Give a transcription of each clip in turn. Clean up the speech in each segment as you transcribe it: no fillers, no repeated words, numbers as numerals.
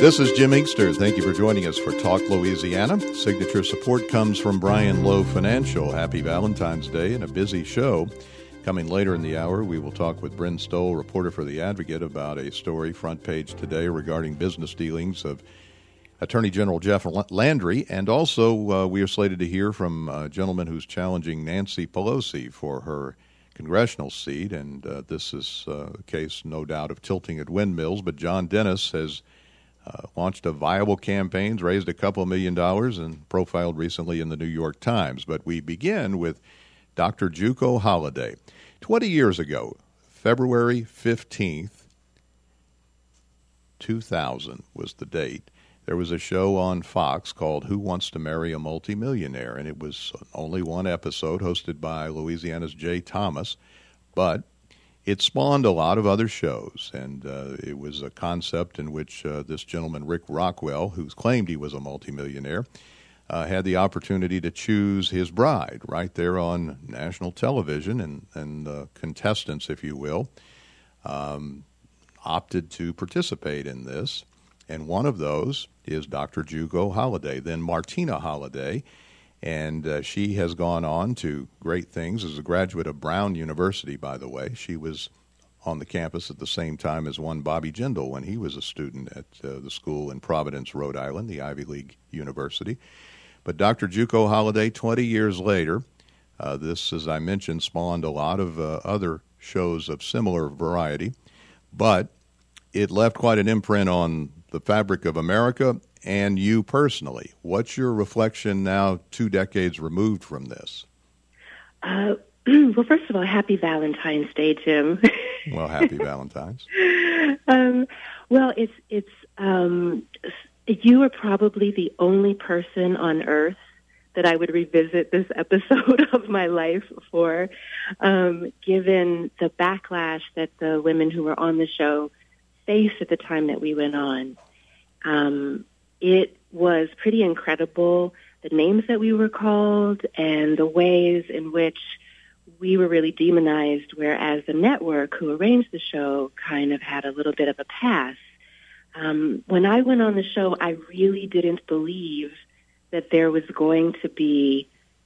This is Jim Inkster. Thank you for joining us for Talk Louisiana. Signature support comes from Brian Lowe Financial. Happy Valentine's Day and a busy show. Coming later in the hour, we will talk with Bryn Stoll, reporter for The Advocate, about a story front page today regarding business dealings of Attorney General Jeff Landry. And also, we are slated to hear from a gentleman who's challenging Nancy Pelosi for her congressional seat. And this is a case, no doubt, of tilting at windmills. But John Dennis has launched a viable campaign, raised a couple $1 million, and profiled recently in the New York Times. But we begin with Dr. Juco Holliday. 20 years ago, February 15th, 2000 was the date. There was a show on Fox called Who Wants to Marry a Multimillionaire? And it was only one episode, hosted by Louisiana's Jay Thomas. But it spawned a lot of other shows, and it was a concept in which this gentleman, Rick Rockwell, who claimed he was a multimillionaire, had the opportunity to choose his bride right there on national television, and the contestants, if you will, opted to participate in this. And one of those is Dr. Juco Holliday, then Martina Holliday. And she has gone on to great things as a graduate of Brown University, by the way. She was on the campus at the same time as one Bobby Jindal when he was a student at the school in Providence, Rhode Island, the Ivy League University. But Dr. Juco Holliday, 20 years later, this, as I mentioned, spawned a lot of other shows of similar variety. But it left quite an imprint on the fabric of America and you personally. What's your reflection now, 2 decades removed from this? Well, first of all, happy Valentine's Day, Jim. Well, happy Valentine's. Well, you are probably the only person on earth that I would revisit this episode of my life for, given the backlash that the women who were on the show faced at the time that we went on. It was pretty incredible, the names that we were called and the ways in which we were really demonized, whereas the network who arranged the show kind of had a little bit of a pass. When I went on the show, I really didn't believe that there was going to be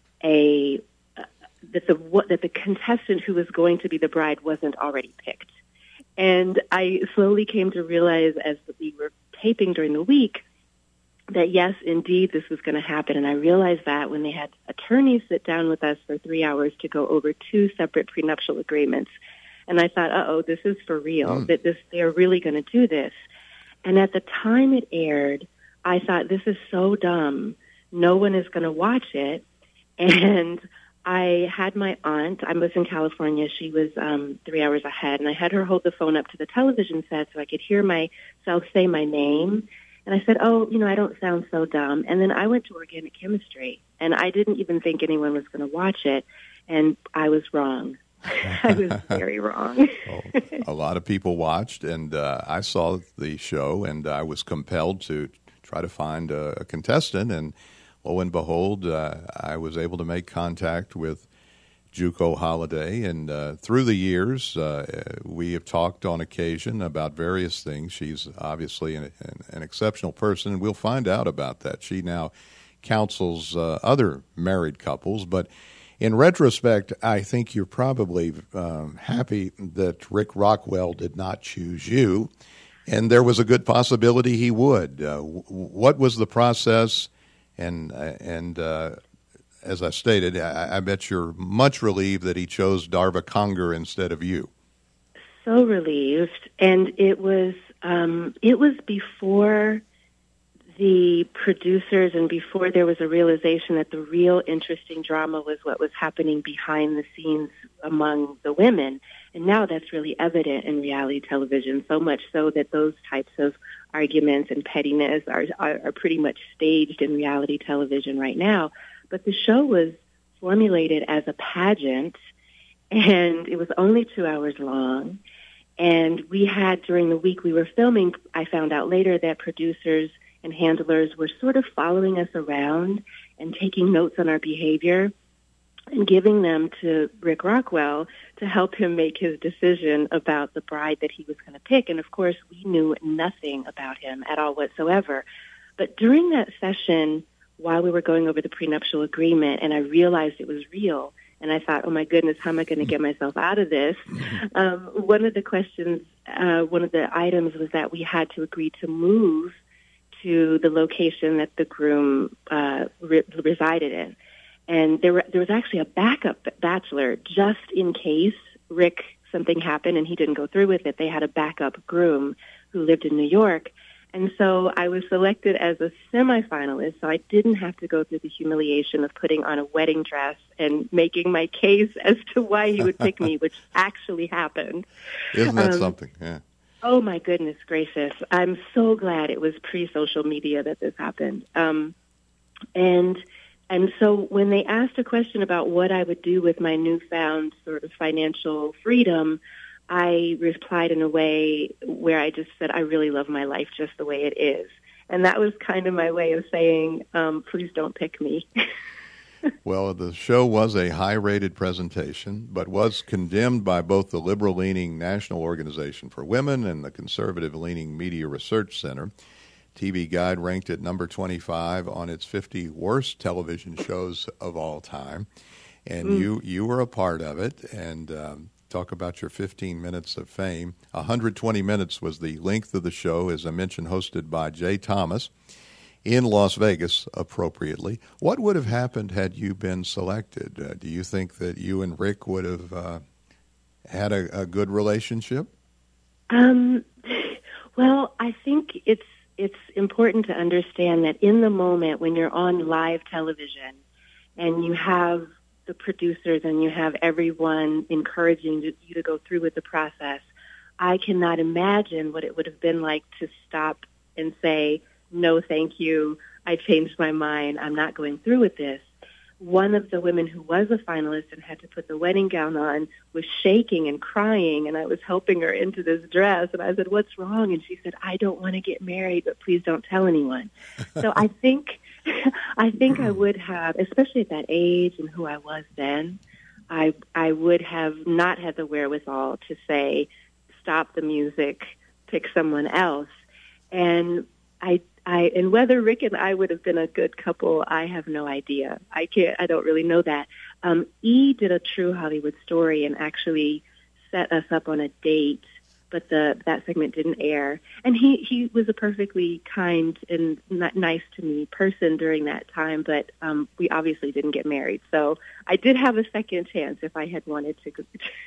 that the contestant who was going to be the bride wasn't already picked. And I slowly came to realize as we were taping during the week that, yes, indeed, this was going to happen. And I realized that when they had attorneys sit down with us for 3 hours to go over 2 separate prenuptial agreements. And I thought, this is for real, that they're really going to do this. And at the time it aired, I thought, this is so dumb. No one is going to watch it. And I had my aunt, I was in California, she was 3 hours ahead, and I had her hold the phone up to the television set so I could hear myself say my name. And I said, I don't sound so dumb. And then I went to organic chemistry, and I didn't even think anyone was going to watch it, and I was wrong. I was very wrong. Well, a lot of people watched, and I saw the show, and I was compelled to try to find a contestant, and lo and behold, I was able to make contact with Juco Holliday, and through the years, we have talked on occasion about various things. She's obviously an exceptional person, and we'll find out about that. She now counsels other married couples, but in retrospect, I think you're probably happy that Rick Rockwell did not choose you, and there was a good possibility he would. What was the process? And as I stated, I bet you're much relieved that he chose Darva Conger instead of you. So relieved, and it was before the producers and before there was a realization that the real interesting drama was what was happening behind the scenes among the women. And now that's really evident in reality television, so much so that those types of arguments and pettiness are pretty much staged in reality television right now. But the show was formulated as a pageant, and it was only 2 hours long. And we had, during the week we were filming, I found out later that producers and handlers were sort of following us around and taking notes on our behavior. and giving them to Rick Rockwell to help him make his decision about the bride that he was going to pick. And, of course, we knew nothing about him at all whatsoever. But during that session, while we were going over the prenuptial agreement, and I realized it was real, and I thought, oh, my goodness, how am I going to get myself out of this? One of the questions, one of the items was that we had to agree to move to the location that the groom resided in. And there was actually a backup bachelor just in case Rick, something happened and he didn't go through with it. They had a backup groom who lived in New York. And so I was selected as a semifinalist, so I didn't have to go through the humiliation of putting on a wedding dress and making my case as to why he would pick me, which actually happened. Isn't that something? Yeah. Oh, my goodness gracious. I'm so glad it was pre-social media that this happened. And so when they asked a question about what I would do with my newfound sort of financial freedom, I replied in a way where I just said, I really love my life just the way it is. And that was kind of my way of saying, please don't pick me. Well, the show was a high-rated presentation, but was condemned by both the liberal-leaning National Organization for Women and the conservative-leaning Media Research Center. TV Guide ranked it number 25 on its 50 worst television shows of all time. And you were a part of it. And talk about your 15 minutes of fame. 120 minutes was the length of the show, as I mentioned, hosted by Jay Thomas in Las Vegas, appropriately. What would have happened had you been selected? Do you think that you and Rick would have had a good relationship? Well, I think it's important to understand that in the moment when you're on live television and you have the producers and you have everyone encouraging you to go through with the process, I cannot imagine what it would have been like to stop and say, no, thank you, I changed my mind, I'm not going through with this. One of the women who was a finalist and had to put the wedding gown on was shaking and crying, and I was helping her into this dress. And I said, what's wrong? And she said, I don't want to get married, but please don't tell anyone. So I think I would have, especially at that age and who I was then, I would have not had the wherewithal to say, stop the music, pick someone else. And and whether Rick and I would have been a good couple, I have no idea. I don't really know that. E did a True Hollywood Story and actually set us up on a date, but that segment didn't air. And he was a perfectly kind and nice to me person during that time, but we obviously didn't get married. So I did have a second chance if I had wanted to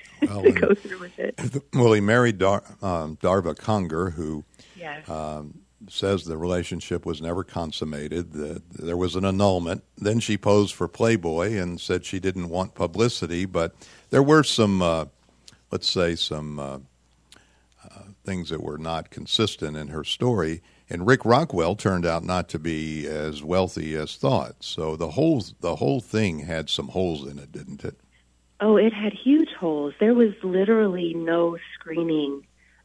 go through with it. Well, he married Darva Conger, who yes. Says the relationship was never consummated. There was an annulment. Then she posed for Playboy and said she didn't want publicity, but there were some, let's say, some things that were not consistent in her story. And Rick Rockwell turned out not to be as wealthy as thought. So the whole thing had some holes in it, didn't it? Oh, it had huge holes. There was literally no screening.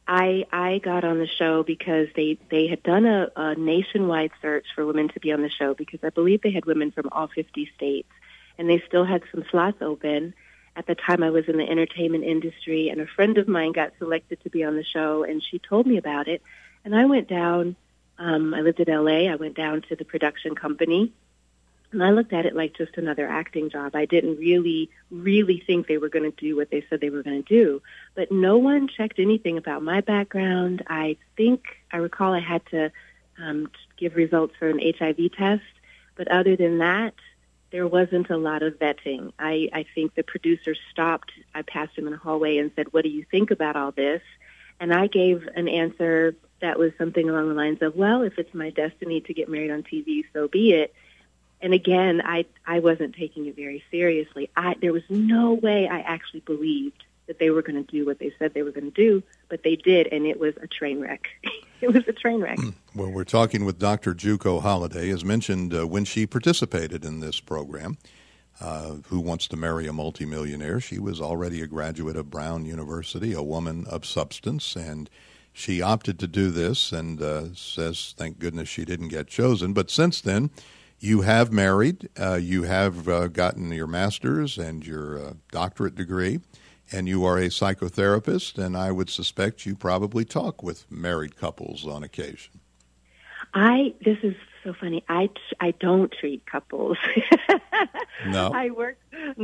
I got on the show because they had done a nationwide search for women to be on the show, because I believe they had women from all 50 states, and they still had some slots open. At the time, I was in the entertainment industry, and a friend of mine got selected to be on the show, and she told me about it. And I went down. I lived in L.A. I went down to the production company, and I looked at it like just another acting job. I didn't really think they were going to do what they said they were going to do. But no one checked anything about my background. I recall I had to give results for an HIV test. But other than that, there wasn't a lot of vetting. I think the producer stopped. I passed him in the hallway and said, what do you think about all this? And I gave an answer that was something along the lines of, well, if it's my destiny to get married on TV, so be it. And again, I wasn't taking it very seriously. There was no way I actually believed that they were going to do what they said they were going to do, but they did, and it was a train wreck. It was a train wreck. Well, we're talking with Dr. Juco Holliday, as mentioned when she participated in this program, Who Wants to Marry a Multimillionaire. She was already a graduate of Brown University, a woman of substance, and she opted to do this and says, thank goodness she didn't get chosen. But since then, You have married, you have gotten your master's and your doctorate degree, and you are a psychotherapist, and I would suspect you probably talk with married couples on occasion. This is so funny. I don't treat couples. No? I work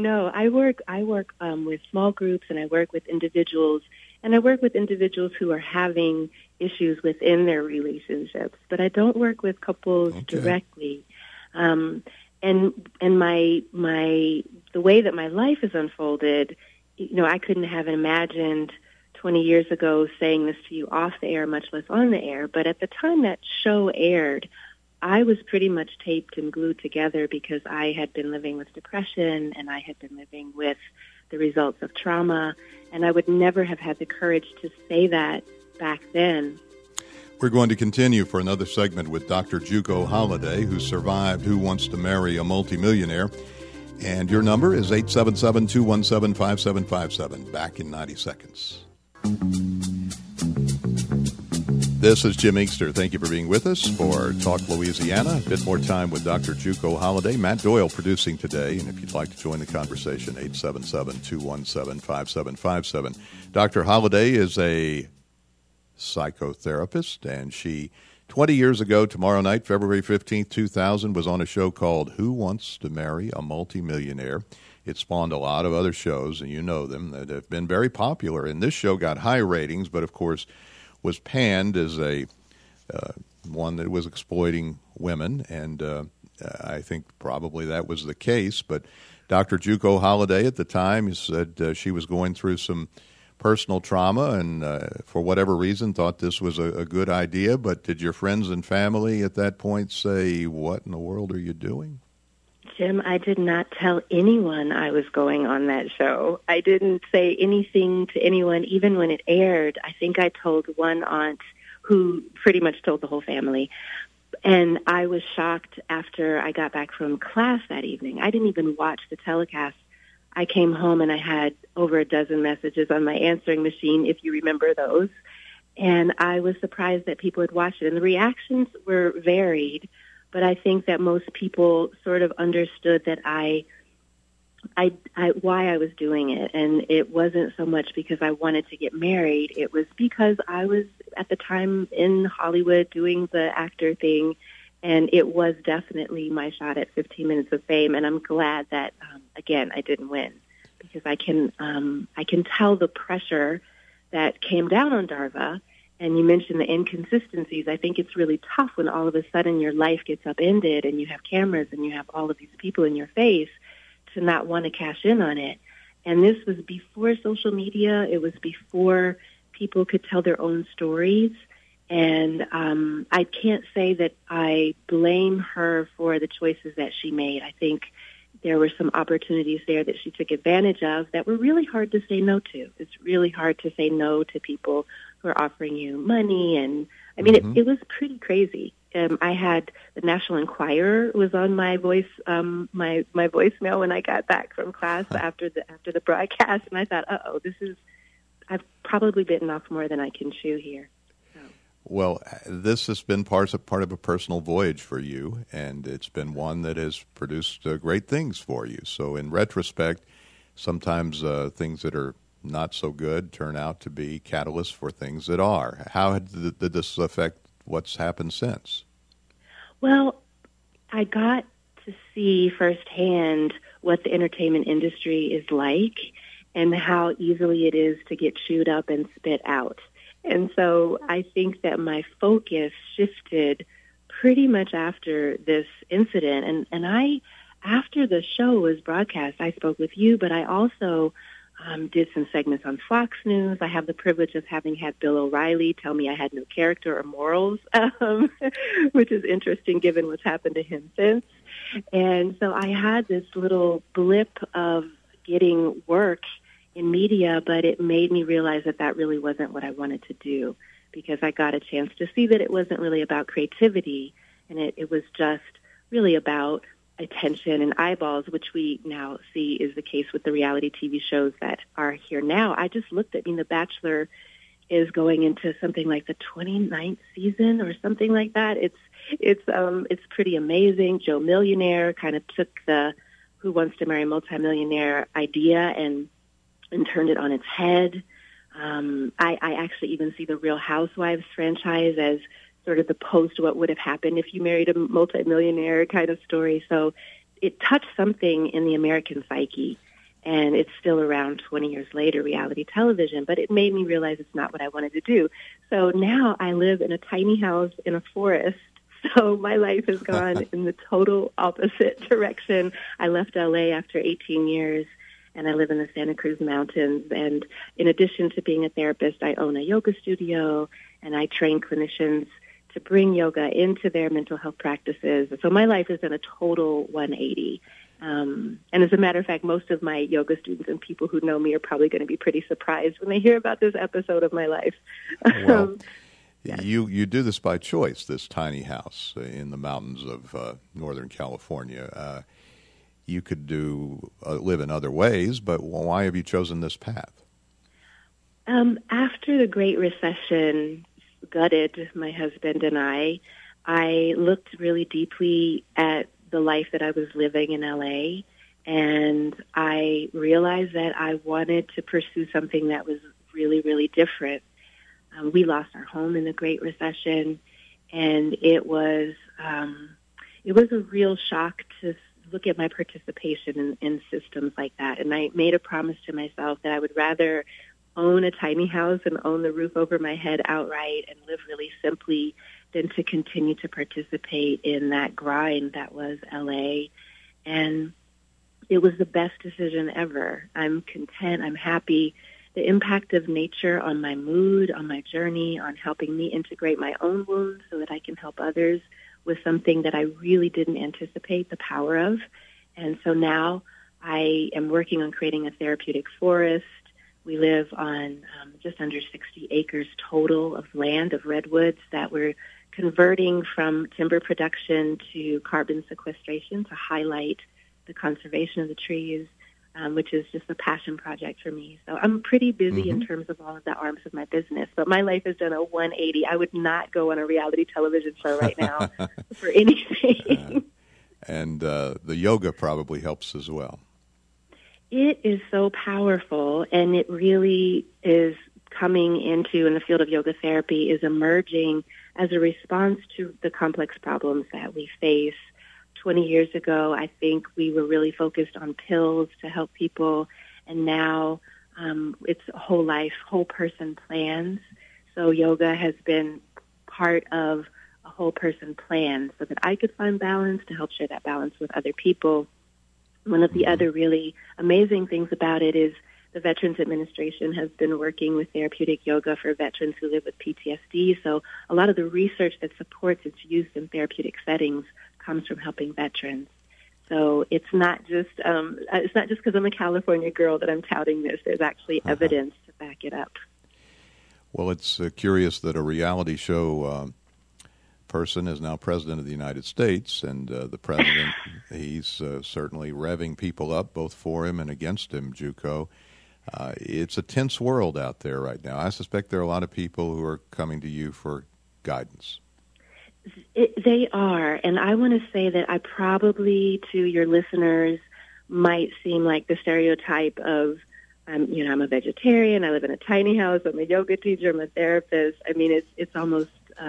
with small groups, and I work with individuals, and I work with individuals who are having issues within their relationships, but I don't work with couples directly. And the way that my life has unfolded, I couldn't have imagined 20 years ago saying this to you off the air, much less on the air. But at the time that show aired, I was pretty much taped and glued together because I had been living with depression and I had been living with the results of trauma, and I would never have had the courage to say that back then. We're going to continue for another segment with Dr. Juco Holliday, who survived Who Wants to Marry a Multimillionaire. And your number is 877-217-5757. Back in 90 seconds. This is Jim Inkster. Thank you for being with us for Talk Louisiana. A bit more time with Dr. Juco Holliday. Matt Doyle producing today. And if you'd like to join the conversation, 877-217-5757. Dr. Holliday is a psychotherapist, and she, 20 years ago tomorrow night, February 15th, 2000, was on a show called Who Wants to Marry a Multimillionaire? It spawned a lot of other shows, and you know them, that have been very popular. And this show got high ratings, but of course was panned as a one that was exploiting women, and I think probably that was the case. But Dr. Juco Holliday at the time said she was going through some personal trauma and for whatever reason thought this was a good idea. But did your friends and family at that point say, what in the world are you doing? Jim, I did not tell anyone I was going on that show. I didn't say anything to anyone, even when it aired. I think I told one aunt who pretty much told the whole family. And I was shocked after I got back from class that evening. I didn't even watch the telecast. I came home and I had over a dozen messages on my answering machine, if you remember those. And I was surprised that people had watched it. And the reactions were varied, but I think that most people sort of understood that why I was doing it. And it wasn't so much because I wanted to get married. It was because I was at the time in Hollywood doing the actor thing. And it was definitely my shot at 15 minutes of fame. And I'm glad that, again, I didn't win, because I can tell the pressure that came down on Darva. And you mentioned the inconsistencies. I think it's really tough when all of a sudden your life gets upended and you have cameras and you have all of these people in your face to not want to cash in on it. And this was before social media. It was before people could tell their own stories. And I can't say that I blame her for the choices that she made. I think there were some opportunities there that she took advantage of that were really hard to say no to. It's really hard to say no to people who are offering you money. And I mean, it was pretty crazy. I had the National Enquirer was on my voice, my voicemail when I got back from class after the broadcast, and I thought, I've probably bitten off more than I can chew here. Well, this has been part of a personal voyage for you, and it's been one that has produced great things for you. So in retrospect, sometimes things that are not so good turn out to be catalysts for things that are. How did this affect what's happened since? Well, I got to see firsthand what the entertainment industry is like and how easily it is to get chewed up and spit out. And so I think that my focus shifted pretty much after this incident. And I, after the show was broadcast, I spoke with you, but I also did some segments on Fox News. I have the privilege of having had Bill O'Reilly tell me I had no character or morals, which is interesting given what's happened to him since. And so I had this little blip of getting work in media, but it made me realize that that really wasn't what I wanted to do, because I got a chance to see that it wasn't really about creativity, and it was just really about attention and eyeballs, which we now see is the case with the reality TV shows that are here now. I just looked at The Bachelor is going into something like the 29th season or something like that. It's pretty amazing. Joe Millionaire kind of took the Who Wants to Marry a Multimillionaire idea and turned it on its head. I actually even see the Real Housewives franchise as sort of the post what would have happened if you married a multimillionaire kind of story. So it touched something in the American psyche, and it's still around 20 years later, reality television, but it made me realize it's not what I wanted to do. So now I live in a tiny house in a forest, so my life has gone in the total opposite direction. I left LA after 18 years, and I live in the Santa Cruz Mountains. And in addition to being a therapist, I own a yoga studio, and I train clinicians to bring yoga into their mental health practices. So my life has done a total 180. And as a matter of fact, most of my yoga students and people who know me are probably going to be pretty surprised when they hear about this episode of my life. Well, yes. you do this by choice, this tiny house in the mountains of Northern California. You could live in other ways, but why have you chosen this path? After the Great Recession gutted my husband and I looked really deeply at the life that I was living in LA, and I realized that I wanted to pursue something that was really, really different. We lost our home in the Great Recession, and it was a real shock to look at my participation in systems like that. And I made a promise to myself that I would rather own a tiny house and own the roof over my head outright and live really simply than to continue to participate in that grind that was LA. And it was the best decision ever. I'm content. I'm happy. The impact of nature on my mood, on my journey, on helping me integrate my own wounds so that I can help others was something that I really didn't anticipate the power of. And so now I am working on creating a therapeutic forest. We live on just under 60 acres total of land, of redwoods, that we're converting from timber production to carbon sequestration to highlight the conservation of the trees, which is just a passion project for me. So I'm pretty busy in terms of all of the arms of my business, but my life has done a 180. I would not go on a reality television show right now for anything. And the yoga probably helps as well. It is so powerful, and it really is coming into, in the field of yoga therapy, is emerging as a response to the complex problems that we face. 20 years ago, I think we were really focused on pills to help people, and now it's whole life, whole person plans. So yoga has been part of a whole person plan so that I could find balance, to help share that balance with other people. One of the other really amazing things about it is the Veterans Administration has been working with therapeutic yoga for veterans who live with PTSD. So a lot of the research that supports its use in therapeutic settings comes from helping veterans. So it's not just because I'm a California girl that I'm touting this. There's actually evidence to back it up. Well, it's curious that a reality show person is now president of the United States, and the president, he's certainly revving people up both for him and against him, JUCO. It's a tense world out there right now. I suspect there are a lot of people who are coming to you for guidance. They are, and I want to say that I probably, to your listeners, might seem like the stereotype of, I'm a vegetarian, I live in a tiny house, I'm a yoga teacher, I'm a therapist. I mean, it's almost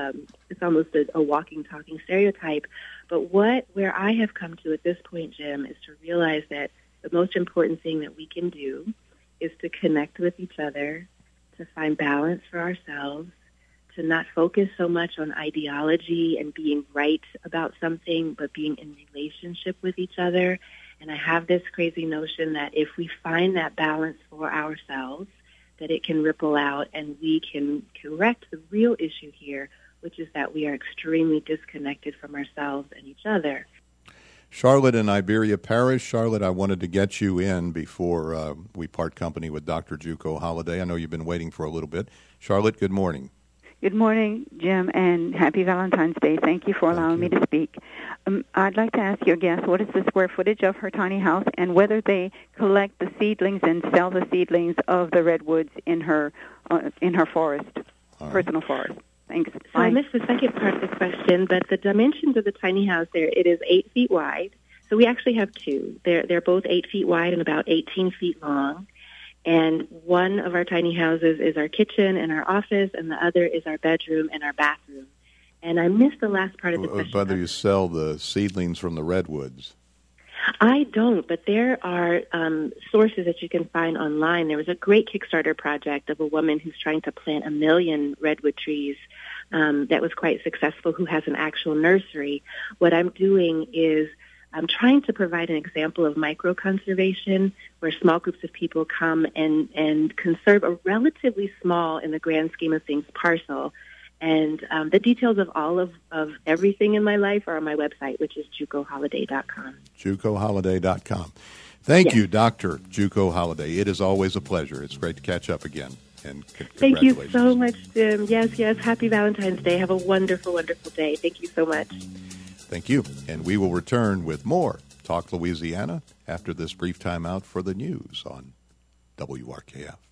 a walking, talking stereotype. But where I have come to at this point, Jim, is to realize that the most important thing that we can do is to connect with each other, to find balance for ourselves, to not focus so much on ideology and being right about something, but being in relationship with each other. And I have this crazy notion that if we find that balance for ourselves, that it can ripple out and we can correct the real issue here, which is that we are extremely disconnected from ourselves and each other. Charlotte in Iberia Parish. Charlotte, I wanted to get you in before we part company with Dr. JUCO Holliday. I know you've been waiting for a little bit. Charlotte, good morning. Good morning, Jim, and happy Valentine's Day. Thank you for allowing me to speak. I'd like to ask your guest, what is the square footage of her tiny house, and whether they collect the seedlings and sell the seedlings of the redwoods in her forest, personal forest. Thanks. So Bye. I missed the second part of the question, but the dimensions of the tiny house there, it is 8 feet wide. So we actually have two. They're both 8 feet wide and about 18 feet long. And one of our tiny houses is our kitchen and our office, and the other is our bedroom and our bathroom. And I missed the last part of the question. Whether you sell the seedlings from the redwoods. I don't, but there are sources that you can find online. There was a great Kickstarter project of a woman who's trying to plant 1 million redwood trees that was quite successful, who has an actual nursery. What I'm doing is I'm trying to provide an example of micro-conservation where small groups of people come and conserve a relatively small, in the grand scheme of things, parcel. And the details of all of everything in my life are on my website, which is JucoHoliday.com. JucoHoliday.com. Thank you, Dr. Juco Holiday. It is always a pleasure. It's great to catch up again. And Thank you so much, Jim. Yes. Happy Valentine's Day. Have a wonderful, wonderful day. Thank you so much. Thank you. And we will return with more Talk Louisiana after this brief time out for the news on WRKF.